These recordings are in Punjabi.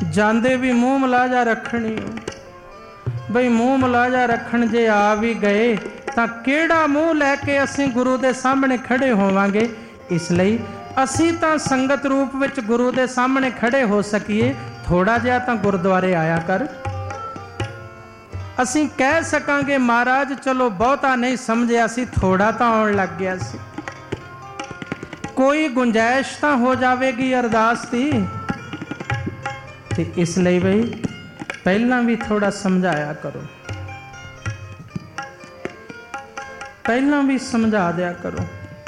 ਜਾਂਦੇ ਵੀ ਮੂੰਹ ਮਲਾਜਾ ਰੱਖਣੀ ਬਈ ਮੂੰਹ ਮਲਾਜਾ ਰੱਖਣ ਜੇ ਆ ਵੀ ਗਏ ਤਾਂ ਕਿਹੜਾ ਮੂੰਹ ਲੈ ਕੇ ਅਸੀਂ ਗੁਰੂ ਦੇ ਸਾਹਮਣੇ ਖੜੇ ਹੋਵਾਂਗੇ। ਇਸ ਲਈ ਅਸੀਂ ਤਾਂ ਸੰਗਤ ਰੂਪ ਵਿੱਚ ਗੁਰੂ ਦੇ ਸਾਹਮਣੇ ਖੜੇ ਹੋ ਸਕੀਏ, ਥੋੜਾ ਜਿਹਾ ਤਾਂ ਗੁਰਦੁਆਰੇ ਆਇਆ ਕਰ। ਅਸੀਂ ਕਹਿ ਸਕਾਂਗੇ ਮਹਾਰਾਜ ਚਲੋ ਬਹੁਤਾ ਨਹੀਂ ਸਮਝਿਆ ਸੀ, ਥੋੜਾ ਤਾਂ ਆਉਣ ਲੱਗ ਗਿਆ ਸੀ, ਕੋਈ ਗੁੰਜਾਇਸ਼ ਤਾਂ ਹੋ ਜਾਵੇਗੀ ਅਰਦਾਸ ਦੀ। ਤੇ ਇਸ ਲਈ ਬਈ ਪਹਿਲਾਂ ਵੀ ਥੋੜਾ ਸਮਝਾਇਆ ਕਰੋ, ਪਹਿਲਾਂ ਵੀ ਸਮਝਾ ਦਿਆ ਕਰੋ।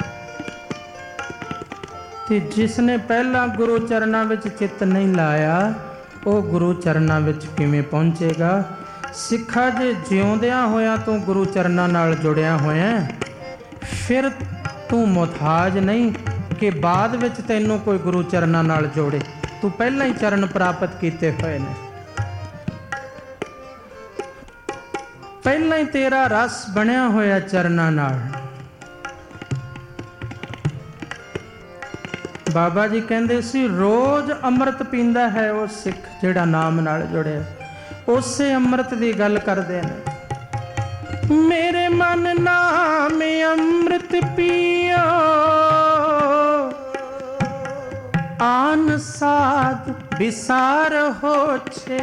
ਤੇ ਜਿਸ ਨੇ ਪਹਿਲਾਂ ਗੁਰੂ ਚਰਨਾਂ ਵਿੱਚ ਚਿੱਤ ਨਹੀਂ ਲਾਇਆ ਉਹ ਗੁਰੂ ਚਰਨਾਂ ਵਿੱਚ ਕਿਵੇਂ ਪਹੁੰਚੇਗਾ। ਸਿੱਖਾ ਜੇ ਜਿਉਂਦਿਆਂ ਹੋਇਆਂ ਤੂੰ ਗੁਰੂ ਚਰਨਾਂ ਨਾਲ ਜੁੜਿਆ ਹੋਇਆ, ਫਿਰ ਤੂੰ ਮੁਹਤਾਜ ਨਹੀਂ ਕਿ ਬਾਅਦ ਵਿੱਚ ਤੈਨੂੰ ਕੋਈ ਗੁਰੂ ਚਰਨਾਂ ਨਾਲ ਜੋੜੇ। ਤੂੰ ਪਹਿਲਾਂ ਹੀ ਚਰਨ ਪ੍ਰਾਪਤ ਕੀਤੇ ਹੋਏ ਨੇ, ਪਹਿਲਾਂ ਹੀ ਤੇਰਾ ਰਸ ਬਣਿਆ ਹੋਇਆ ਚਰਨਾਂ ਨਾਲ। ਬਾਬਾ ਜੀ ਕਹਿੰਦੇ ਸੀ ਰੋਜ਼ ਅੰਮ੍ਰਿਤ ਪੀਂਦਾ ਹੈ ਉਹ ਸਿੱਖ ਜਿਹੜਾ ਨਾਮ ਨਾਲ ਜੁੜਿਆ। ਉਸੇ ਅੰਮ੍ਰਿਤ ਦੀ ਗੱਲ ਕਰਦੇ ਨੇ। ਮੇਰੇ ਮਨ ਨਾਮ ਅੰਮ੍ਰਿਤ ਪੀਓ ਆਨ ਸਾਧ ਵਿਸਾਰ ਹੋਛੇ।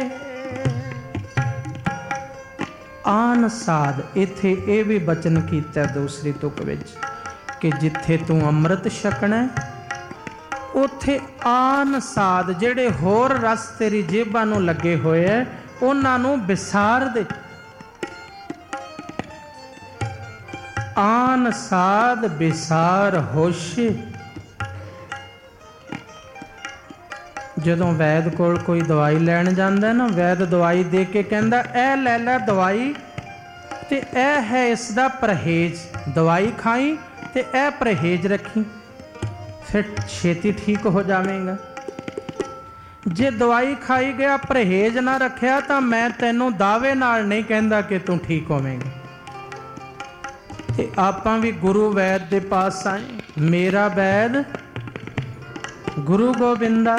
ਆਨ ਸਾਧ ਇੱਥੇ ਇਹ ਵੀ ਬਚਨ ਕੀਤਾ ਦੂਸਰੀ ਤੁਕ ਵਿੱਚ ਕਿ ਜਿੱਥੇ ਤੂੰ ਅੰਮ੍ਰਿਤ ਛਕਣਾ ਉੱਥੇ ਆਨ ਸਾਧ ਜਿਹੜੇ ਹੋਰ ਰਸ ਤੇਰੀ ਜੇਬਾਂ ਨੂੰ ਲੱਗੇ ਹੋਏ ਐ ਉਹਨਾਂ ਨੂੰ ਵਿਸਾਰ ਦੇ। ਆਨ ਸਾਧ ਵਿਸਾਰ ਹੋਸ਼ੇ। ਜਦੋਂ ਵੈਦ ਕੋਲ ਕੋਈ ਦਵਾਈ ਲੈਣ ਜਾਂਦਾ ਨਾ, ਵੈਦ ਦਵਾਈ ਦੇ ਕੇ ਕਹਿੰਦਾ ਇਹ ਲੈ ਲੈ ਦਵਾਈ ਤੇ ਇਹ ਹੈ ਇਸ ਦਾ ਪਰਹੇਜ਼, ਦਵਾਈ ਖਾਈ ਤੇ ਇਹ ਪਰਹੇਜ਼ ਰੱਖੀ, ਫਿਰ ਛੇਤੀ ਠੀਕ ਹੋ ਜਾਵੇਗਾ। ਜੇ ਦਵਾਈ ਖਾਈ ਗਿਆ ਪਰਹੇਜ਼ ਨਾ ਰੱਖਿਆ ਤਾਂ ਮੈਂ ਤੈਨੂੰ ਦਾਅਵੇ ਨਾਲ ਨਹੀਂ ਕਹਿੰਦਾ ਕਿ ਤੂੰ ਠੀਕ ਹੋਵੇਂਗਾ। ਤੇ ਆਪਾਂ ਵੀ ਗੁਰੂ ਵੈਦ ਦੇ ਪਾਸ ਆਏ, ਮੇਰਾ ਵੈਦ ਗੁਰੂ ਗੋਬਿੰਦਾ।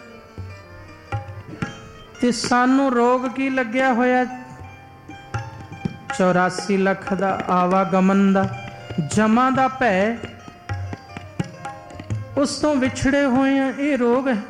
ਤੇ ਸਾਨੂੰ ਰੋਗ ਕੀ ਲੱਗਿਆ ਹੋਇਆ 84 ਲੱਖ ਦਾ, ਆਵਾਗਮਨ ਦਾ, ਜਮਾਂ ਦਾ ਭੈ, ਉਸ ਤੋਂ ਵਿਛੜੇ ਹੋਏ ਆ, ਇਹ ਰੋਗ ਹੈ।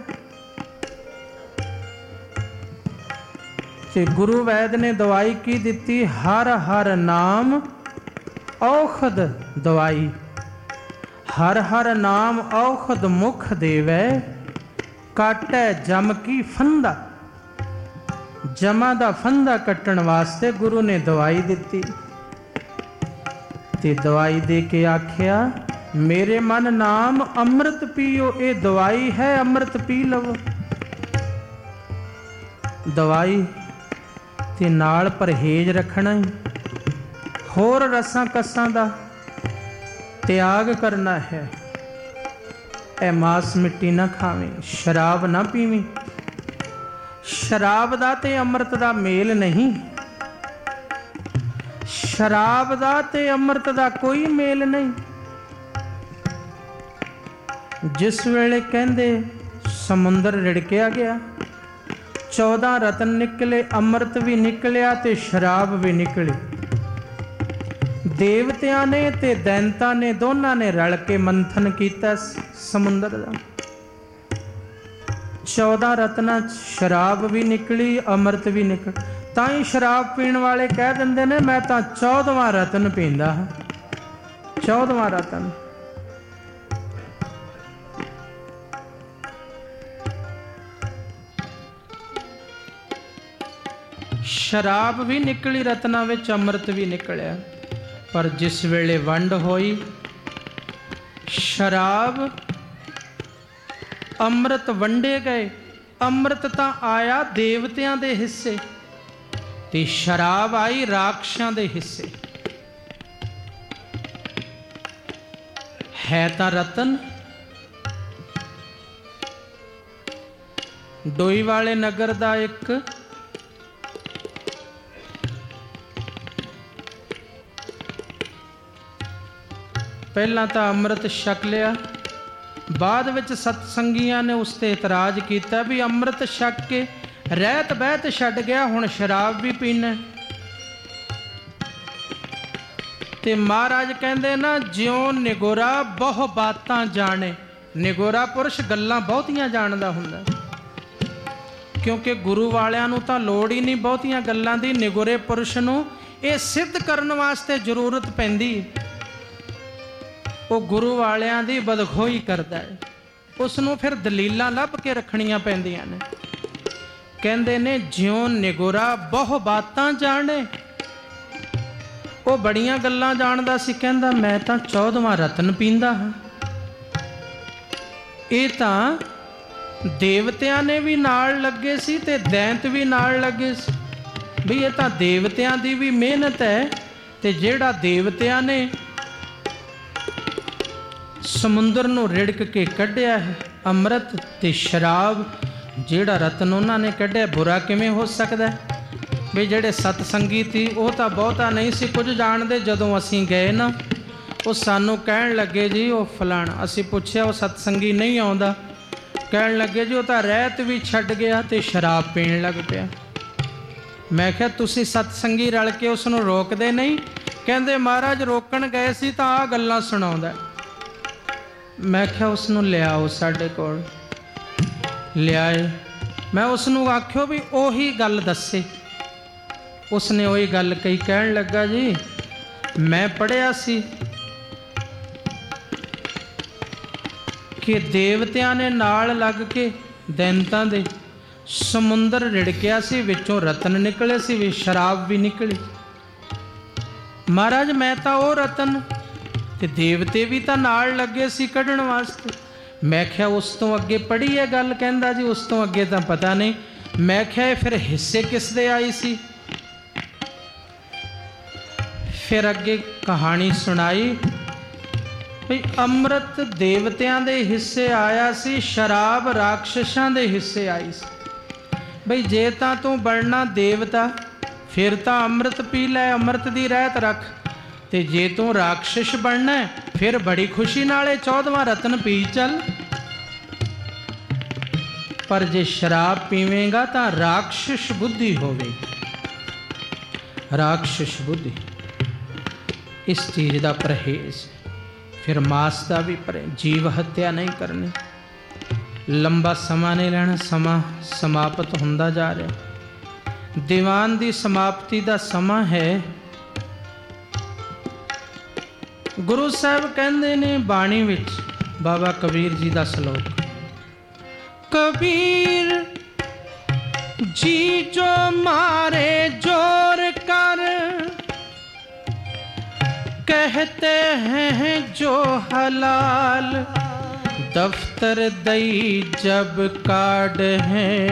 ਤੇ ਗੁਰੂ ਵੈਦ ਨੇ ਦਵਾਈ ਕੀ ਦਿੱਤੀ? ਹਰ ਹਰ ਨਾਮ ਔਖਦ ਦਵਾਈ। ਹਰ ਹਰ ਨਾਮ ਔਖਦ ਮੁਖ ਦੇਵੈ ਕਾਟੈ ਜਮ ਕੀ ਫੰਦਾ। ਜਮਾ ਦਾ ਫੰਦਾ ਕੱਟਣ ਵਾਸਤੇ ਗੁਰੂ ਨੇ ਦਵਾਈ ਦਿੱਤੀ। ਤੇ ਦਵਾਈ ਦੇ ਕੇ ਆਖਿਆ ਮੇਰੇ ਮਨ ਨਾਮ ਅੰਮ੍ਰਿਤ ਪੀਓ। ਇਹ ਦਵਾਈ ਹੈ, ਅੰਮ੍ਰਿਤ ਪੀ ਲਵੋ। ਦਵਾਈ ਤੇ ਨਾਲ ਪਰਹੇਜ਼ ਰੱਖਣਾ ਹੀ, ਹੋਰ ਰਸਾਂ ਕਸਾਂ ਦਾ ਤਿਆਗ ਕਰਨਾ ਹੈ। ਇਹ ਮਾਸ ਮਿੱਟੀ ਨਾ ਖਾਵੇਂ, ਸ਼ਰਾਬ ਨਾ ਪੀਵੀਂ। ਸ਼ਰਾਬ ਦਾ ਤੇ ਅੰਮ੍ਰਿਤ ਦਾ ਮੇਲ ਨਹੀਂ, ਸ਼ਰਾਬ ਦਾ ਤੇ ਅੰਮ੍ਰਿਤ ਦਾ ਕੋਈ ਮੇਲ ਨਹੀਂ। ਜਿਸ ਵੇਲੇ ਕਹਿੰਦੇ ਸਮੁੰਦਰ ਰਿੜਕਿਆ ਗਿਆ, 14 ਰਤਨ ਨਿਕਲੇ, ਅੰਮ੍ਰਿਤ ਵੀ ਨਿਕਲਿਆ ਤੇ ਸ਼ਰਾਬ ਵੀ ਨਿਕਲੀ। ਦੇਵਤਿਆਂ ਨੇ ਤੇ ਦੈਂਤਾਂ ਨੇ ਦੋਨਾਂ ਨੇ ਰਲ ਕੇ ਮੰਥਨ ਕੀਤਾ ਸਮੁੰਦਰ ਦਾ। 14 ਰਤਨਾਂ ਸ਼ਰਾਬ ਵੀ ਨਿਕਲੀ, ਅੰਮ੍ਰਿਤ ਵੀ ਨਿਕਲ। ਤਾਂ ਹੀ ਸ਼ਰਾਬ ਪੀਣ ਵਾਲੇ ਕਹਿ ਦਿੰਦੇ ਨੇ ਮੈਂ ਤਾਂ 14ਵਾਂ ਰਤਨ ਪੀਂਦਾ ਹਾਂ। 14ਵਾਂ ਰਤਨ ਸ਼ਰਾਬ ਵੀ ਨਿਕਲੀ ਰਤਨਾਂ ਵਿੱਚ, ਅੰਮ੍ਰਿਤ ਵੀ ਨਿਕਲਿਆ। ਪਰ ਜਿਸ ਵੇਲੇ ਵੰਡ ਹੋਈ, ਸ਼ਰਾਬ ਅੰਮ੍ਰਿਤ ਵੰਡੇ ਗਏ। ਅੰਮ੍ਰਿਤ ਤਾਂ ਆਇਆ ਦੇਵਤਿਆਂ ਦੇ ਹਿੱਸੇ ਤੇ ਸ਼ਰਾਬ ਆਈ ਰਾਖਸ਼ਾਂ ਦੇ ਹਿੱਸੇ। ਹੈ ਤਾਂ ਰਤਨ। ਡੋਈ ਵਾਲੇ ਨਗਰ ਦਾ ਇੱਕ ਪਹਿਲਾਂ ਤਾਂ ਅੰਮ੍ਰਿਤ ਛਕ ਲਿਆ, ਬਾਅਦ ਵਿੱਚ ਸਤਸੰਗੀਆਂ ਨੇ ਉਸ ਤੇ ਇਤਰਾਜ਼ ਕੀਤਾ ਵੀ ਅੰਮ੍ਰਿਤ ਛਕ ਕੇ ਰਹਿਤ ਬਹਿਤ ਛੱਡ ਗਿਆ, ਹੁਣ ਸ਼ਰਾਬ ਵੀ ਪੀਣਾ। ਤੇ ਮਹਾਰਾਜ ਕਹਿੰਦੇ ਨਾ, ਜਿਉਂ ਨਿਗੋਰਾ ਬਹੁ ਬਾਤਾਂ ਜਾਣੇ। ਨਿਗੋਰਾ ਪੁਰਸ਼ ਗੱਲਾਂ ਬਹੁਤੀਆਂ ਜਾਣਦਾ ਹੁੰਦਾ, ਕਿਉਂਕਿ ਗੁਰੂ ਵਾਲਿਆਂ ਨੂੰ ਤਾਂ ਲੋੜ ਹੀ ਨਹੀਂ ਬਹੁਤੀਆਂ ਗੱਲਾਂ ਦੀ। ਨਿਗੋਰੇ ਪੁਰਸ਼ ਨੂੰ ਇਹ ਸਿੱਧ ਕਰਨ ਵਾਸਤੇ ਜ਼ਰੂਰਤ ਪੈਂਦੀ, ਉਹ ਗੁਰੂ ਵਾਲਿਆਂ ਦੀ ਬਦਖੋਹੀ ਕਰਦਾ ਹੈ, ਉਸ ਨੂੰ ਫਿਰ ਦਲੀਲਾਂ ਲੱਭ ਕੇ ਰੱਖਣੀਆਂ ਪੈਂਦੀਆਂ ਨੇ। ਕਹਿੰਦੇ ਨੇ ਜਿਉਂ ਨਿਗੋਰਾ ਬਹੁ ਬਾਤਾਂ ਜਾਣੇ। ਉਹ ਬੜੀਆਂ ਗੱਲਾਂ ਜਾਣਦਾ ਸੀ, ਕਹਿੰਦਾ ਮੈਂ ਤਾਂ 14ਵਾਂ ਰਤਨ ਪੀਂਦਾ ਹਾਂ। ਇਹ ਤਾਂ ਦੇਵਤਿਆਂ ਨੇ ਵੀ ਨਾਲ ਲੱਗੇ ਸੀ ਤੇ ਦੈਂਤ ਵੀ ਨਾਲ ਲੱਗੇ ਸੀ, ਵੀ ਇਹ ਤਾਂ ਦੇਵਤਿਆਂ ਦੀ ਵੀ ਮਿਹਨਤ ਹੈ। ਤੇ ਜਿਹੜਾ ਦੇਵਤਿਆਂ ਨੇ ਸਮੁੰਦਰ ਨੂੰ ਰਿੜਕ ਕੇ ਕੱਢਿਆ ਹੈ ਅੰਮ੍ਰਿਤ ਤੇ ਸ਼ਰਾਬ, ਜਿਹੜਾ ਰਤਨ ਉਹਨਾਂ ਨੇ ਕੱਢਿਆ, ਬੁਰਾ ਕਿਵੇਂ ਹੋ ਸਕਦਾ? ਵੀ ਜਿਹੜੇ ਸਤਸੰਗੀ ਸੀ ਉਹ ਤਾਂ ਬਹੁਤਾ ਨਹੀਂ ਸੀ ਕੁਝ ਜਾਣਦੇ। ਜਦੋਂ ਅਸੀਂ ਗਏ ਨਾ, ਉਹ ਸਾਨੂੰ ਕਹਿਣ ਲੱਗੇ ਜੀ ਉਹ ਫਲਾਣਾ। ਅਸੀਂ ਪੁੱਛਿਆ ਉਹ ਸਤਸੰਗੀ ਨਹੀਂ ਆਉਂਦਾ? ਕਹਿਣ ਲੱਗੇ ਜੀ ਉਹ ਤਾਂ ਰਹਿਤ ਵੀ ਛੱਡ ਗਿਆ ਤੇ ਸ਼ਰਾਬ ਪੀਣ ਲੱਗ ਪਿਆ। ਮੈਂ ਕਿਹਾ ਤੁਸੀਂ ਸਤਸੰਗੀ ਰਲ ਕੇ ਉਸ ਨੂੰ ਰੋਕਦੇ ਨਹੀਂ? ਕਹਿੰਦੇ ਮਹਾਰਾਜ ਰੋਕਣ ਗਏ ਸੀ ਤਾਂ ਆਹ ਗੱਲਾਂ ਸੁਣਾਉਂਦਾ। ਮੈਂ ਕਿਹਾ ਉਸ ਨੂੰ ਲਿਆਓ ਸਾਡੇ ਕੋਲ। ਲਿਆਏ। ਮੈਂ ਉਸ ਨੂੰ ਆਖਿਓ ਵੀ ਉਹੀ ਗੱਲ ਦੱਸੇ। ਉਸਨੇ ਉਹੀ ਗੱਲ ਕਹੀ। ਕਹਿਣ ਲੱਗਾ ਜੀ ਮੈਂ ਪੜ੍ਹਿਆ ਸੀ ਕਿ ਦੇਵਤਿਆਂ ਨੇ ਨਾਲ ਲੱਗ ਕੇ ਦੈਂਤਾਂ ਦੇ ਸਮੁੰਦਰ ਰਿੜਕਿਆ ਸੀ, ਵਿੱਚੋਂ ਰਤਨ ਨਿਕਲੇ ਸੀ, ਵੀ ਸ਼ਰਾਬ ਵੀ ਨਿਕਲੀ। ਮਹਾਰਾਜ ਮੈਂ ਤਾਂ ਉਹ ਰਤਨ, ਤੇ ਦੇਵਤੇ ਵੀ ਤਾਂ ਨਾਲ ਲੱਗੇ ਸੀ ਕੱਢਣ ਵਾਸਤੇ। ਮੈਂ ਕਿਹਾ ਉਸ ਤੋਂ ਅੱਗੇ ਪੜ੍ਹੀ ਹੈ ਗੱਲ? ਕਹਿੰਦਾ ਜੀ ਉਸ ਤੋਂ ਅੱਗੇ ਤਾਂ ਪਤਾ ਨਹੀਂ। ਮੈਂ ਕਿਹਾ ਇਹ ਫਿਰ ਹਿੱਸੇ ਕਿਸ ਦੇ ਆਈ ਸੀ? ਫਿਰ ਅੱਗੇ ਕਹਾਣੀ ਸੁਣਾਈ ਵੀ ਅੰਮ੍ਰਿਤ ਦੇਵਤਿਆਂ ਦੇ ਹਿੱਸੇ ਆਇਆ ਸੀ, ਸ਼ਰਾਬ ਰਾਖਸ਼ਾਂ ਦੇ ਹਿੱਸੇ ਆਈ ਸੀ। ਬਈ ਜੇ ਤਾਂ ਤੂੰ ਬਣਨਾ ਦੇਵਤਾ ਫਿਰ ਤਾਂ ਅੰਮ੍ਰਿਤ ਪੀ ਲੈ, ਅੰਮ੍ਰਿਤ ਦੀ ਰਹਿਤ ਰੱਖ। ਤੇ ਜੇ ਤੂੰ ਰਾਖਸ਼ ਬਣਨਾ ਫਿਰ ਬੜੀ ਖੁਸ਼ੀ ਨਾਲ ਇਹ 14ਵਾਂ ਰਤਨ ਪੀ ਚੱਲ। ਪਰ ਜੇ ਸ਼ਰਾਬ ਪੀਵੇਂਗਾ ਤਾਂ ਰਾਖਸ਼ ਬੁੱਧੀ ਹੋਵੇਗੀ, ਰਾਖਸ਼ ਬੁੱਧੀ। ਇਸ ਚੀਜ਼ ਦਾ ਪਰਹੇਜ਼। ਫਿਰ ਮਾਸ ਦਾ ਵੀ ਪਰਹੇਜ਼, ਜੀਵ ਹੱਤਿਆ ਨਹੀਂ ਕਰਨੀ, ਲੰਬਾ ਸਮਾਂ ਨਹੀਂ ਲੈਣਾ। ਸਮਾਂ ਸਮਾਪਤ ਹੁੰਦਾ ਜਾ ਰਿਹਾ, ਦੀਵਾਨ ਦੀ ਸਮਾਪਤੀ ਦਾ ਸਮਾਂ ਹੈ। ਗੁਰੂ ਸਾਹਿਬ ਕਹਿੰਦੇ ਨੇ ਬਾਣੀ ਵਿੱਚ, ਬਾਬਾ ਕਬੀਰ ਜੀ ਦਾ ਸ਼ਲੋਕ, ਕਬੀਰ ਜੀ ਜੋ ਮਾਰੇ ਜੋਰ ਕਰ, कहते हैं जो हलाल, दफ्तर दई जब काट है,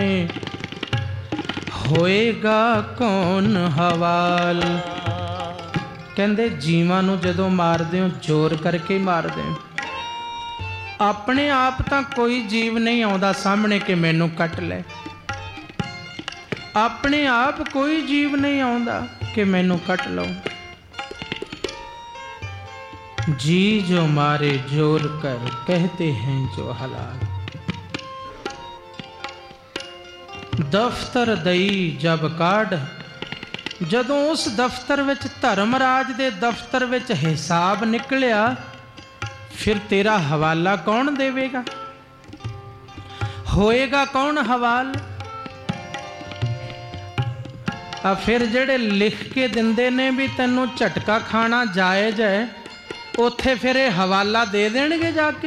होएगा कौन हवाल। कहते जीवां नूं जदों मारदे हो जोर करके मारदे हो। अपने आप तां कोई जीव नहीं आउंदा सामने कि मैनूं कट ले। अपने आप कोई जीव नहीं आउंदा कि मैनूं कट लो। जी जो मारे जोर कर, कहते हैं जो हलाल, दफ्तर दई जब काढ़। जदों उस दफ्तर विच धर्मराज दे दफ्तर विच हिसाब निकलिया, फिर तेरा हवाला कौन देवेगा? होएगा कौन हवाल? फिर जेड़े लिख के दिंदे ने भी तैनूं झटका खाना जायज़ है, ਉੱਥੇ ਫਿਰ ਇਹ ਹਵਾਲਾ ਦੇ ਦੇਣਗੇ ਜਾ ਕੇ।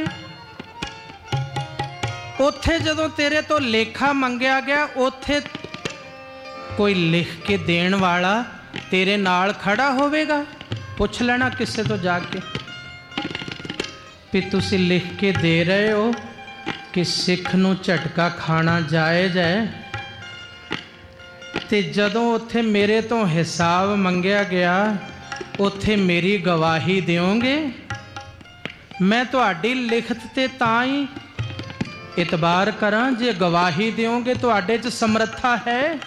ਉੱਥੇ ਜਦੋਂ ਤੇਰੇ ਤੋਂ ਲੇਖਾ ਮੰਗਿਆ ਗਿਆ, ਉੱਥੇ ਕੋਈ ਲਿਖ ਕੇ ਦੇਣ ਵਾਲਾ ਤੇਰੇ ਨਾਲ ਖੜਾ ਹੋਵੇਗਾ? ਪੁੱਛ ਲੈਣਾ ਕਿਸੇ ਤੋਂ ਜਾ ਕੇ ਵੀ ਤੁਸੀਂ ਲਿਖ ਕੇ ਦੇ ਰਹੇ ਹੋ ਕਿ ਸਿੱਖ ਨੂੰ ਝਟਕਾ ਖਾਣਾ ਜਾਇਜ਼ ਹੈ। ਤੇ ਜਦੋਂ ਉੱਥੇ ਮੇਰੇ ਤੋਂ ਹਿਸਾਬ ਮੰਗਿਆ ਗਿਆ, ਉੱਥੇ ਮੇਰੀ ਗਵਾਹੀ ਦਿਓਗੇ? ਮੈਂ ਤੁਹਾਡੀ ਲਿਖਤ ਤੇ ਤਾਂ ਹੀ ਇਤਬਾਰ ਕਰਾਂ ਜੇ ਗਵਾਹੀ ਦਿਓਗੇ ਤੁਹਾਡੇ 'ਚ ਸਮਰੱਥਾ ਹੈ।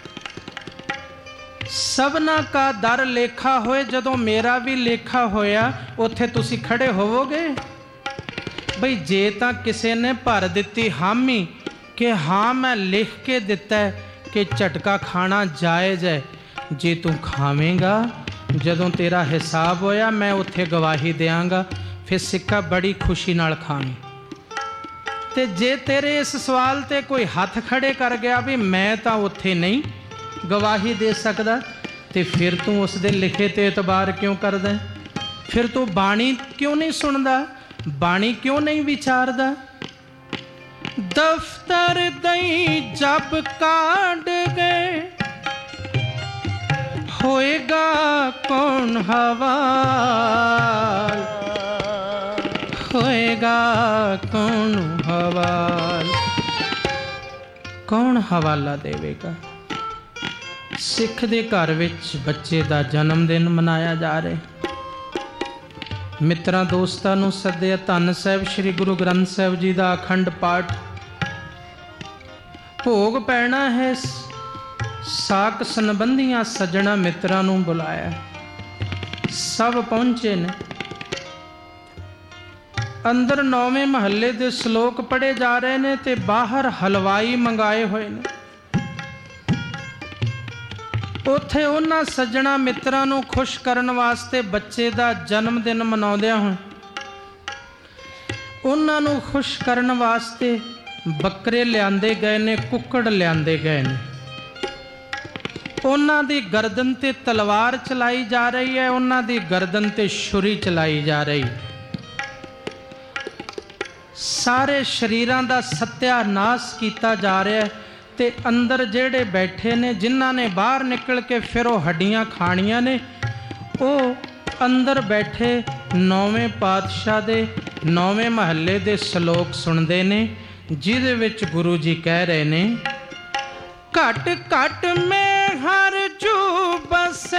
ਸਭਨਾ ਕਾ ਦਰ ਲੇਖਾ ਹੋਏ, ਜਦੋਂ ਮੇਰਾ ਵੀ ਲੇਖਾ ਹੋਇਆ ਉੱਥੇ ਤੁਸੀਂ ਖੜੇ ਹੋਵੋਗੇ? ਬਈ ਜੇ ਤਾਂ ਕਿਸੇ ਨੇ ਭਰ ਦਿੱਤੀ ਹਾਮੀ ਕਿ ਹਾਂ ਮੈਂ ਲਿਖ ਕੇ ਦਿੱਤਾ के झटका खाना जायज़ है। जे तू खावेंगा जदों तेरा हिसाब होया मैं उत्थे गवाही देंगा, फिर सिक्खा बड़ी खुशी नाल खावी। ते जे तेरे इस सवाल ते कोई हथ खड़े कर गया भी मैं तां उत्थे नहीं गवाही दे सकदा, ते फिर तू उस दे लिखे ते एतबार क्यों करदा? फिर तू बाणी क्यों नहीं सुनदा, बाणी क्यों नहीं विचारदा? दफ्तर दई जब काट गए होएगा कौन हवाल, होएगा कौन हवाल, कौन हवाला देवेगा? सिख दे घर विच बच्चे दा जन्म दिन मनाया जा रहा। मित्रां दोस्तां नूं सद्दिया। धन साहिब श्री गुरु ग्रंथ साहिब जी दा अखंड पाठ भोग पैना है। साक संबंधियां सज्जणा मित्रां नूं बुलाया, सब पहुंचे ने। अंदर 9वें महल्ले दे श्लोक पढ़े जा रहे ने ते बाहर हलवाई मंगाए हुए ने। उत्थे उन्हां सज्जणा मित्रां नूं खुश करन वास्ते बच्चे दा जन्म दिन मनाउंदिआं होण उन्हां नूं खुश करन वास्ते बकरे लिआंदे गए ने, कुक्कड़ लिआंदे गए ने। उन्हां दी गर्दन ते तलवार चलाई जा रही है, उन्हां दी गर्दन ते छुरी चलाई जा रही। सारे शरीरां दा सत्यानाश कीता जा रहा है। ते अंदर जेड़े बैठे ने, जिन्हां ने बाहर निकल के फिर वो हड्डियां खाणियां ने, वो अंदर बैठे 9वें पातशाह दे 9वें महल्ले दे श्लोक सुनते ने, जिहदे विच गुरु जी कह रहे ने, घट घट में हर जू बसे,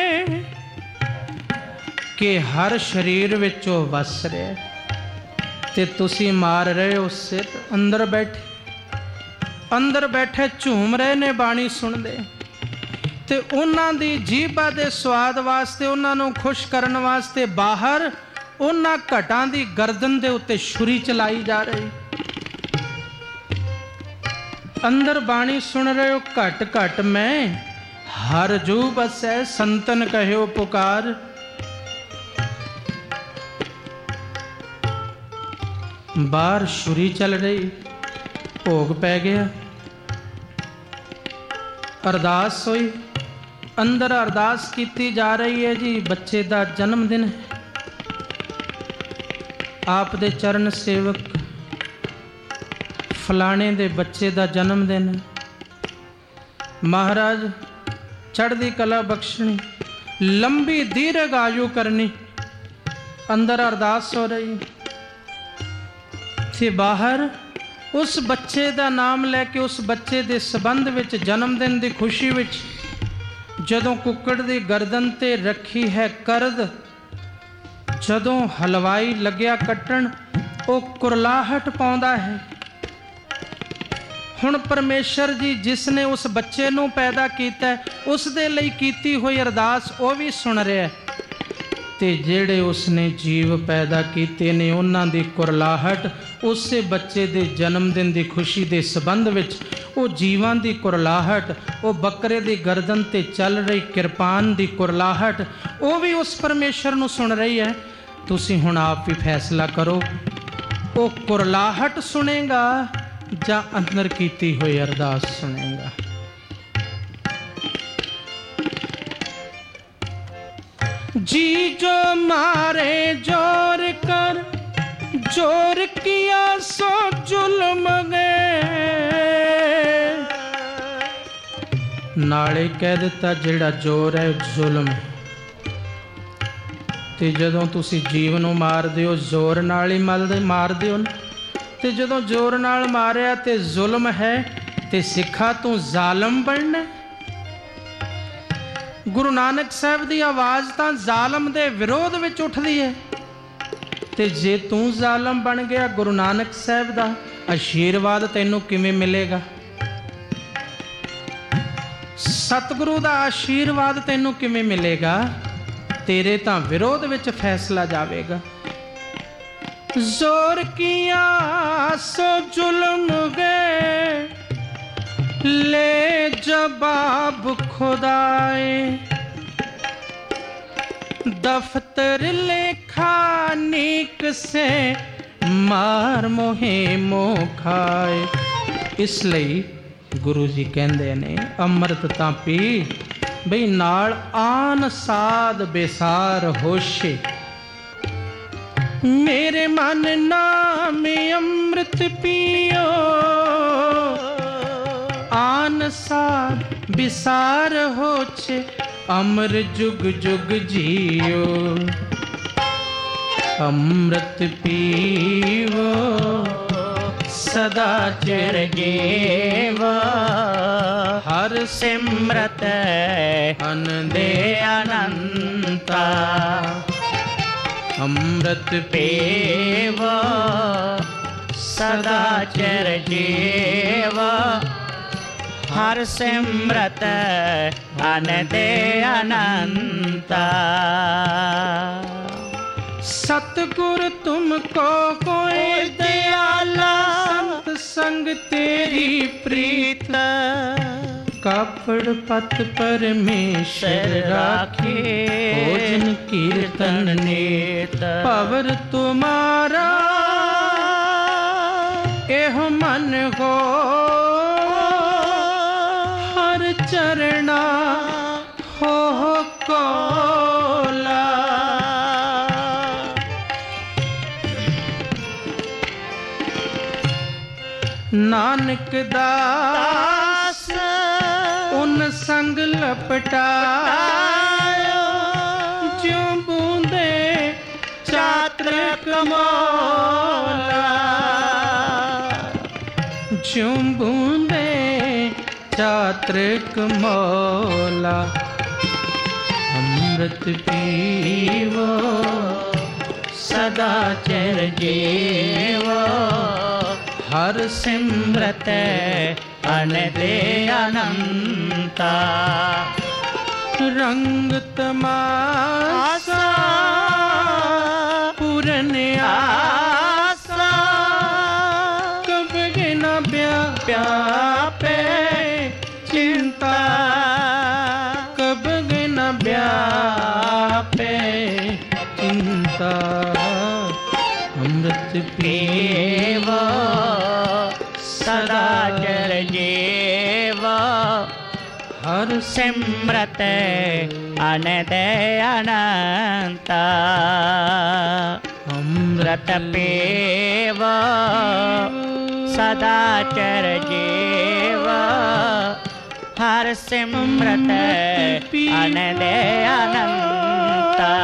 कि हर शरीर विच वो वस रहा ते तुसी मार रहे हो सिर। अंदर बैठे झूम रहे ने, बाणी सुनते ते उन्हां दी जीभा दे स्वाद वास्ते, उन्हां नूं खुश करन वास्ते बाहर उन्हां घटां दी गर्दन दे उत्ते छुरी चलाई जा रही। अंदर बाणी सुन रहे हो, घट घट मैं हर जू बसै, संतन कहो पुकार। बाहर छुरी चल रही, भोग पै गया, अरदास हुई। अंदर अरदास की जा रही है जी, बच्चे का जन्म दिन है। आप दे चरण सेवक फलाने दे बच्चे का जन्म दिन है, महाराज चढ़दी कला बख्शनी, लंबी दीर्घ आयु करनी। अंदर अरदास हो रही थी, बाहर उस बच्चे का नाम लैके, उस बच्चे के संबंध विच, जन्मदिन की खुशी विच, जदों कुक्कड़ की गर्दन ते रखी है करद, जदों हलवाई लग्या कट्टण, वो कुरलाहट पाउंदा है। हुण परमेश्वर जी जिसने उस बच्चे नूं पैदा कीता है, उस दे लई कीती हुई अरदास वो भी सुन रहा है, ते जेड़े उसने जीव पैदा कीते ने उन्हां दी कुरलाहट उसे बच्चे दे जन्मदिन की खुशी के संबंध विच, वो जीवां दी कुरलाहट, वो बकरे दी गर्दन ते चल रही किरपान दी कुरलाहट, वो भी उस परमेश्वर नूं सुन रही है। तुसीं हुण आप भी फैसला करो, वो कुरलाहट सुनेगा जां अंदर कीती हुई अरदास सुनेगा। जी जो मारे जोर कर, जोर किया सो जुल्म गए। नाले कह दिता जेड़ा जोर है जुल्म है, ते जदों तुसी जीव नूं मारदे हो जोर नाल ही मारदे हो, ते जदों जोर नाल मारिया ते जुल्म है, ते सिखा तू जालम बनना। गुरु नानक साहब की आवाज़ तो जालम दे विरोध विच उठदी है, ते जे तू जालम बन गया, गुरु नानक साहब का आशीर्वाद तैनू किवें मिलेगा? सतगुरु का आशीर्वाद तैनू किवें मिलेगा? तेरे तां विरोध विच फैसला जावेगा। जोर किया सो जुल्म गए, ले रबाब खुदाए दफ्तर लेखा नीक से मार मोहे मोह खाए। इस लई गुरु जी कहंदे ने अमृत तां पी बई नाल आन साध बेसार होशे। मेरे मन नाम अमृत पियो आन साध बिसार होछे अमर जुग जुग जियो। अमृत पीवो सदा चिर जीवो हर सिमरत अन दे अनंता। अमृत पीवो सदा चिर जीवो हर सिमरत अन दे अनंता। सतगुर तुमको कोई दयाला संत संग तेरी प्रीत। कापड़ पत परमेश्वर राखे भोजन कीर्तन नेत। पवर तुम्हारा एह मन हो हर चरणा हो कोला। नानक दास उन संग लपटायो ज्यों बूंदे चातक मौला। ज्यों बूंदे चातक मौला। अमृत पीवो सदा चिर जीवो हर सिमरत अन दे अनंता। रंग तमाशा पूरन आसा कब गिना व्यापे चिंता। कब गिना व्यापे चिंता। अमृत पीवो सदा चिर जीवो हर सिमरत अन दे अनंता। अमृत पीवो सदा चिर जीवो हर सिमरत अन दे अनंता।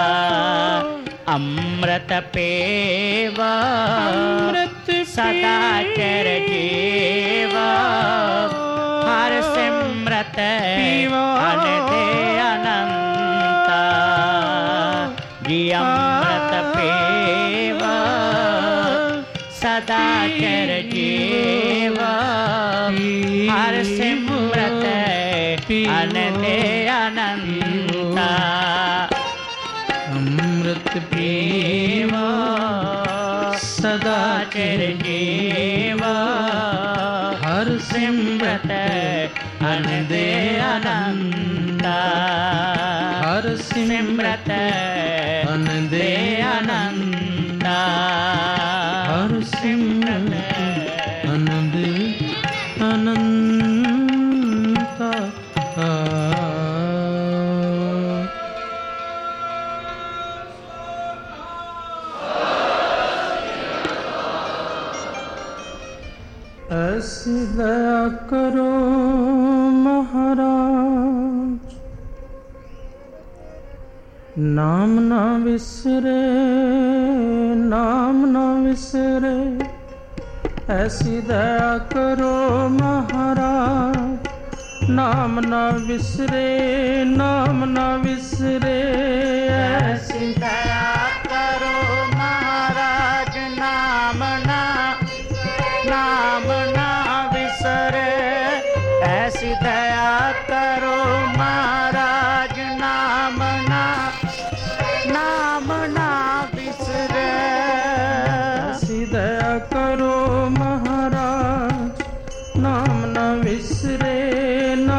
अमृत पीवो सदा चिर जीवो हर सिमरत अन दे अनंता। जी अमृत पीवो सदा चिर जीवो हर सिमरत अन दे अनंता। अमृत पीवो सदा चिर जीवो हर सिमरत अन दे अनंता। हर सिमरत अन दे अनंता। हर सिमरत अन दे अनंता। ऐसी दया करो महाराज नाम ना विसरे नाम ना विसरे। ऐसी दया करो महाराज नाम ना विसरे नाम ना विसरे। ऐसी दया करो महाराज नाम ना विसरे। ऐसी दया करो महाराज नाम ना विसरे। ऐसी दया करो महाराज नाम ना विसरे नाम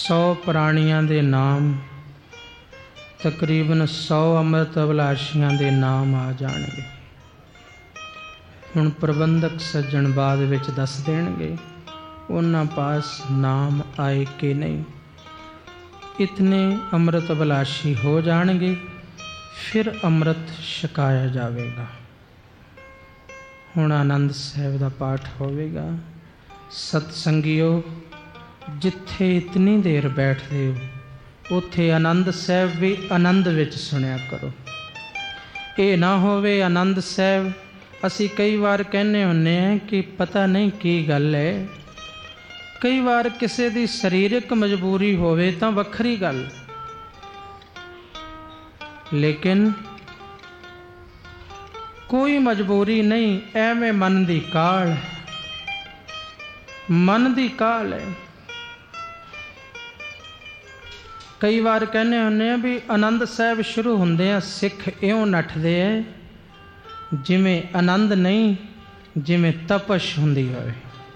100 ਪ੍ਰਾਣੀਆਂ ਦੇ ਨਾਮ, ਤਕਰੀਬਨ 100 ਅੰਮ੍ਰਿਤ ਅਭਿਲਾਸ਼ੀਆਂ ਦੇ ਨਾਮ ਆ ਜਾਣਗੇ। ਹੁਣ ਪ੍ਰਬੰਧਕ ਸੱਜਣ ਬਾਅਦ ਵਿੱਚ ਦੱਸ ਦੇਣਗੇ ਉਹਨਾਂ ਪਾਸ ਨਾਮ ਆਏ ਕਿ ਨਹੀਂ। ਇਤਨੇ ਅੰਮ੍ਰਿਤ ਅਭਿਲਾਸ਼ੀ ਹੋ ਜਾਣਗੇ, ਫਿਰ ਅੰਮ੍ਰਿਤ ਛਕਾਇਆ ਜਾਵੇਗਾ। ਹੁਣ ਆਨੰਦ ਸਾਹਿਬ ਦਾ ਪਾਠ ਹੋਵੇਗਾ। ਸਤਸੰਗੀਓ, ਜਿੱਥੇ ਇਤਨੀ ਦੇਰ ਬੈਠਦੇ ਹੋ ਉੱਥੇ ਆਨੰਦ ਸਾਹਿਬ ਵੀ ਆਨੰਦ ਵਿੱਚ ਸੁਣਿਆ ਕਰੋ। ਇਹ ਨਾ ਹੋਵੇ ਆਨੰਦ ਸਾਹਿਬ ਅਸੀਂ ਕਈ ਵਾਰ ਕਹਿੰਦੇ ਹੁੰਦੇ ਹਾਂ ਕਿ ਪਤਾ ਨਹੀਂ ਕੀ ਗੱਲ ਹੈ। ਕਈ ਵਾਰ ਕਿਸੇ ਦੀ ਸਰੀਰਕ ਮਜਬੂਰੀ ਹੋਵੇ ਤਾਂ ਵੱਖਰੀ ਗੱਲ, ਲੇਕਿਨ ਕੋਈ ਮਜਬੂਰੀ ਨਹੀਂ, ਐਵੇਂ ਮਨ ਦੀ ਕਾਹਲ, ਮਨ ਦੀ ਕਾਹਲ ਹੈ। ਕਈ ਵਾਰ ਕਹਿੰਦੇ ਹੁੰਦੇ ਆ ਵੀ ਆਨੰਦ ਸਾਹਿਬ ਸ਼ੁਰੂ ਹੁੰਦੇ ਆ ਸਿੱਖ ਇਉਂ ਨੱਠਦੇ ਐ ਜਿਵੇਂ ਆਨੰਦ ਨਹੀਂ, ਜਿਵੇਂ ਤਪਸ਼ ਹੁੰਦੀ ਹੋਵੇ।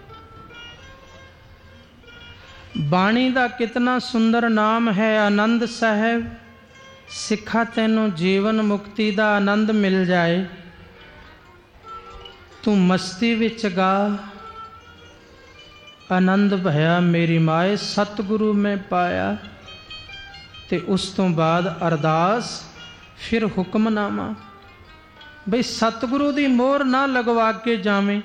ਬਾਣੀ ਦਾ ਕਿਤਨਾ ਸੁੰਦਰ ਨਾਮ ਹੈ ਆਨੰਦ ਸਾਹਿਬ। ਸਿੱਖਾ ਤੈਨੂੰ ਜੀਵਨ ਮੁਕਤੀ ਦਾ ਆਨੰਦ ਮਿਲ ਜਾਏ, ਤੂੰ ਮਸਤੀ ਵਿੱਚ ਗਾ। ਆਨੰਦ ਭਇਆ ਮੇਰੀ ਮਾਏ ਸਤਿਗੁਰੂ ਮੈਂ ਪਾਇਆ। ਤੇ ਉਸ ਤੋਂ ਬਾਅਦ ਅਰਦਾਸ, ਫਿਰ ਹੁਕਮਨਾਮਾ। ਬਈ ਸਤਿਗੁਰੂ ਦੀ ਮੋਹਰ ਨਾ ਲਗਵਾ ਕੇ ਜਾਵੇਂ।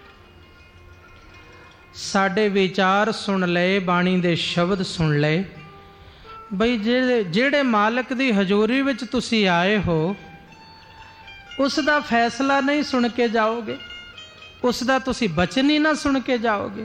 ਸਾਡੇ ਵਿਚਾਰ ਸੁਣ ਲਏ, ਬਾਣੀ ਦੇ ਸ਼ਬਦ ਸੁਣ ਲਏ। ਬਈ ਜਿਹੜੇ ਮਾਲਕ ਦੀ ਹਜ਼ੂਰੀ ਵਿੱਚ ਤੁਸੀਂ ਆਏ ਹੋ ਉਸ ਦਾ ਫੈਸਲਾ ਨਹੀਂ ਸੁਣ ਕੇ ਜਾਓਗੇ, ਉਸ ਦਾ ਤੁਸੀਂ ਬਚਨ ਹੀ ਨਾ ਸੁਣ ਕੇ ਜਾਓਗੇ,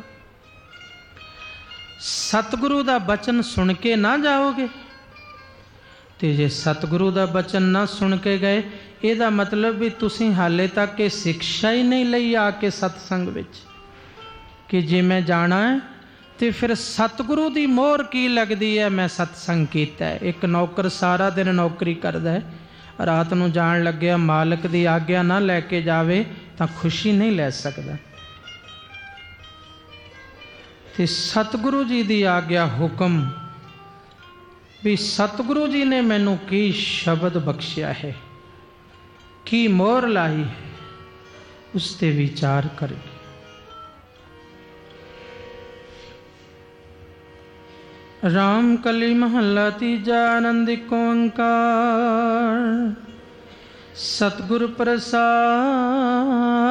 ਸਤਿਗੁਰੂ ਦਾ ਬਚਨ ਸੁਣ ਕੇ ਨਾ ਜਾਓਗੇ। ਤੇ ਜੇ ਸਤਿਗੁਰੂ ਦਾ ਬਚਨ ਨਾ ਸੁਣ ਕੇ ਗਏ, ਇਹਦਾ ਮਤਲਬ ਵੀ ਤੁਸੀਂ ਹਾਲੇ ਤੱਕ ਇਹ ਸਿੱਖਿਆ ਹੀ ਨਹੀਂ ਲਈ ਆ ਕੇ ਸਤਸੰਗ ਵਿੱਚ ਕਿ ਜੇ ਮੈਂ ਜਾਣਾ ਹੈ ਤੇ ਫਿਰ ਸਤਿਗੁਰੂ ਦੀ ਮੋਹਰ ਕੀ ਲੱਗਦੀ ਹੈ। ਮੈਂ ਸਤਸੰਗ ਕੀਤਾ। ਇੱਕ ਨੌਕਰ ਸਾਰਾ ਦਿਨ ਨੌਕਰੀ ਕਰਦਾ ਹੈ, ਰਾਤ ਨੂੰ ਜਾਣ ਲੱਗਿਆ ਮਾਲਕ ਦੀ ਆਗਿਆ ਨਾ ਲੈ ਕੇ ਜਾਵੇ ਤਾਂ ਖੁਸ਼ੀ ਨਹੀਂ ਲੈ ਸਕਦਾ। ਤੇ ਸਤਿਗੁਰੂ ਜੀ ਦੀ ਆਗਿਆ, ਹੁਕਮ, ਵੀ ਸਤਿਗੁਰੂ ਜੀ ਨੇ ਮੈਨੂੰ ਕੀ ਸ਼ਬਦ ਬਖਸ਼ਿਆ ਹੈ, ਕੀ ਮੋਹਰ ਲਾਈ ਹੈ, ਉਸ ਤੇ ਵਿਚਾਰ ਕਰੀਏ। ਰਾਮ ਕਲੀ ਮਹੱਲਾ ਤੀਜਾ। ਆਨੰਦ ਏਕ ਓੰਕਾਰ ਸਤਿਗੁਰ ਪ੍ਰਸਾਦ।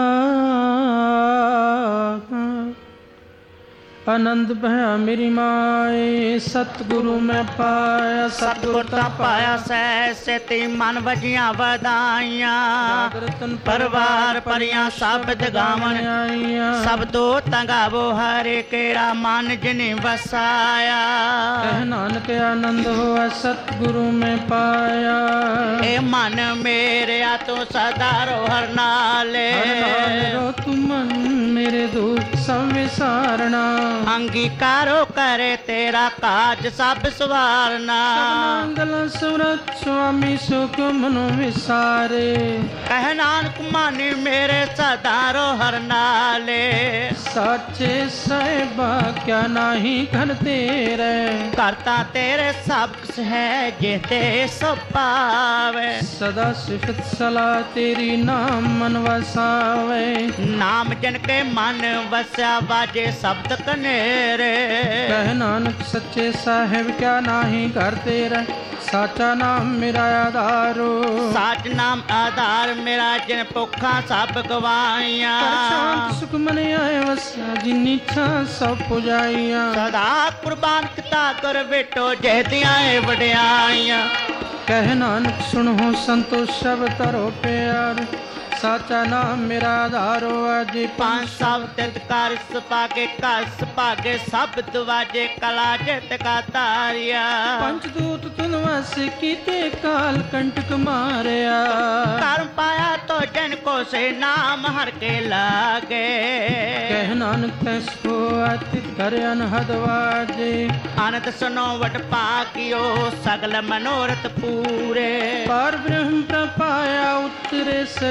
ਆਨੰਦ ਭਇਆ ਮੇਰੀ ਮਾਏ ਸਤਿਗੁਰੂ ਮੈਂ ਪਾਇਆ। ਸਤਿਗੁਰ ਤਾਂ ਪਾਇਆ ਸਹਿ ਸੇਤੀ ਮਨ ਵਜੀਆਂ ਵਧਾਈਆਂ। ਪਰਵਾਰ ਪਰੀਆਂ ਸ਼ਬਦ ਗਾਵਣ ਸਭ ਤੋਂ ਤੰਗਾਵੋ ਹਰੇ ਕੇਰਾ ਮਨ ਜਿਨੇ ਵਸਾਇਆ। ਕਹਿ ਨਾਨਕ ਆਨੰਦ ਹੋਆ ਸਤਿਗੁਰੂ ਮੈਂ ਪਾਇਆ। ਇਹ ਮਨ ਮੇਰਿਆ ਤੂੰ ਸਦਾ ਰੋ ਹਰ ਨਾਲੇ। ਰੋ ਤੂੰ ਮਨ ਮੇਰੇ ਦੁੱਖ ਸਭ ਵਿਸਾਰਨਾ। ਅੰਗੀਕਾਰੋ ਕਰੇ ਤੇਰਾ ਕਾਜ ਸਭ ਸਵਾਰਨਾ। ਮੰਗਲ ਸੁਰਤ ਸੁਆਮੀ ਸੁਖ ਮਨੁ ਵਿਸਾਰੇ। ਕਹਿ ਨਾਨਕ ਮਾਨੀ ਮੇਰੇ ਸਦਾ ਰੋ ਹਰ ਨਾਲੇ। ਸਾਚੇ ਸਾਹਿਬਾ ਕਿਆ ਨਾਹੀ ਘਰ ਤੇਰੇ। ਕਰਤਾ ਤੇਰੇ ਸਭ ਕੁਛ ਹੈ ਜੇ ਤੇ ਸੋ ਪਾਵੇ। ਸਦਾ ਸਿਫਤ ਸਲਾਹ ਤੇਰੀ ਨਾਮ ਮਨ ਵਸਾਵੇ। ਨਾਮ ਜਨ ਕੇ ਮਨ ਵਸਿਆ ਵਾਜੇ ਸ਼ਬਦ ਕਨੇਰੇ। ਕਹਿ ਨਾਨਕ ਸੱਚੇ ਸਾਹਿਬ ਕਿਆ ਨਾਹੀ ਘਰ ਤੇਰੇ। ਸਾਚਾ ਨਾਮ ਮੇਰਾ ਆਧਾਰੋ। ਸਾਚ ਨਾਮ ਆਧਾਰ ਮੇਰਾ ਜਿਨ ਭੁੱਖਾਂ ਸਭ ਗਵਾਈਆਂ। ਸ਼ਾਂਤ ਸੁਖ ਮਨ ਆਏ ਵਸਿਆ ਜਿਨ ਇੱਛਾ ਸਭ ਪੁਜਾਈਆਂ। ਸਦਾ ਕੁਰਬਾਨ ਕੀਤਾ ਕਰ ਬੇਟੋ ਜਹਦੀਆਂ ਏ ਵਡਿਆਈਆਂ। ਕਹਿ ਨਾਨਕ ਸੁਣੋ ਸੰਤੋਖ ਸਭ ਤਰੋ ਪਿਆਰ। ਸਾਚਾ ਨਾਮ ਮੇਰਾ ਆਧਾਰੋ। ਅਜੀ ਪੰਜ ਸਭ ਤਿਤ ਕਰ ਸਪਾਗੇ ਕਸ ਭਾਗੇ ਸਭ ਦਵਾਜੇ ਕਲਾ ਜਿਤ ਕਾ ਤਾਰਿਆ। ਪੰਜ ਦੂਤ ਤੁਨ ਵਸ ਕੀਤੇ ਕਾਲ ਕੰਟਕ ਮਾਰਿਆ। ਕਰਮ ਪਾਇਆ ਤੋ ਜਨ ਕੋ ਸੇ ਨਾਮ ਹਰ ਕੇ ਲਾਗੇ। ਕਹਿ ਨਾਨਕ ਤੈਸ ਕੋ ਅਤਿ ਕਰ ਅਨਹਦ ਵਾਜੇ। ਅਨੰਦ ਸੁਨੋ ਵਟ ਪਾਕਿਓ ਸਗਲ ਮਨੋਰਥ ਪੂਰੇ। ਪਰ ਬ੍ਰਹਮ ਪ੍ਰਪਾਇਆ ਉਤਰੇ ਸਗਲ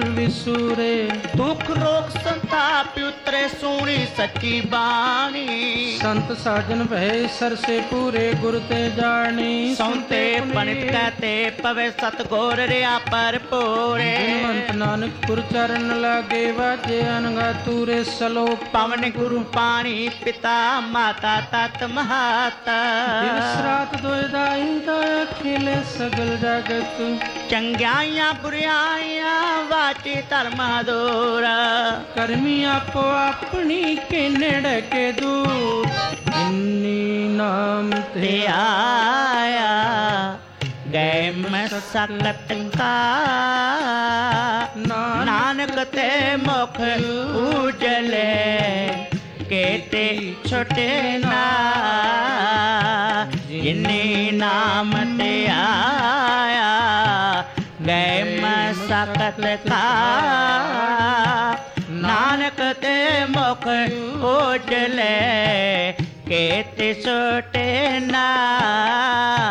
ਵਿਸੂਰੇ। ਦੁੱਖ ਰੋਗ ਸੰਤਾਪ ਉਤਰੇ ਸੋਹਣੀ ਸੱਚੀ ਬਾਣੀ। ਸੰਤ ਸਾਜਨ ਭਏ ਸਰਸੇ ਪੂਰੇ ਗੁਰ ਤੇ ਜਾਣੀ। ਸੌਂਤੇ ਪਣਿਤ ਕਹਤੇ ਪਵੇ ਸਤਗੁਰ ਰਿਆ ਭਰਪੂਰੇ। ਗੁਣਵੰਤ ਨਾਨਕ ਗੁਰ ਚਰਨ ਲਾਗੇ ਵਾਜੇ ਅਨਗਾ ਤੂਰੇ ਸਲੋਕ। ਪਵਨ ਗੁਰੂ ਪਾਣੀ ਪਿਤਾ ਮਾਤਾ ਤਤ ਮਹਾਤਾ। ਦਿਵਸ ਰਾਤ ਦੋਇ ਦਾਈ ਦਾਇਆ ਖੇਲੇ ਸਗਲ ਜਗਤ। ਚੰਗਿਆਈਆਂ ਬੁਰਿਆਈਆਂ ਵਾਚੇ ਧਰਮ ਦੋਰਾ। ਕਰਮੀ ਆਪੋ ਆਪਣੀ ਕੇ ਨੇੜੇ ਕੇ ਦੂਰ। ਇੰਨੀ ਨਾਮ ਤੇ ਆਇਆ ਗਏ ਮੈਂ ਸਕਤ ਕਾ। ਨਾਨਕ ਤੇ ਮੁਖ ਉਜਲੇ ਕੇਤੇ ਛੋਟੇ ਨਾ। ਜਿਨੀ ਨਾਮ ਤੇ ਆਇਆ ਗਏ ਮੈਂ ਸਕਤ ਕਾ। ਨਾਨਕ ਤੇ ਮੁਖ ਉਜਲੇ ਕੇਤੇ ਛੋਟੇ ਨਾ।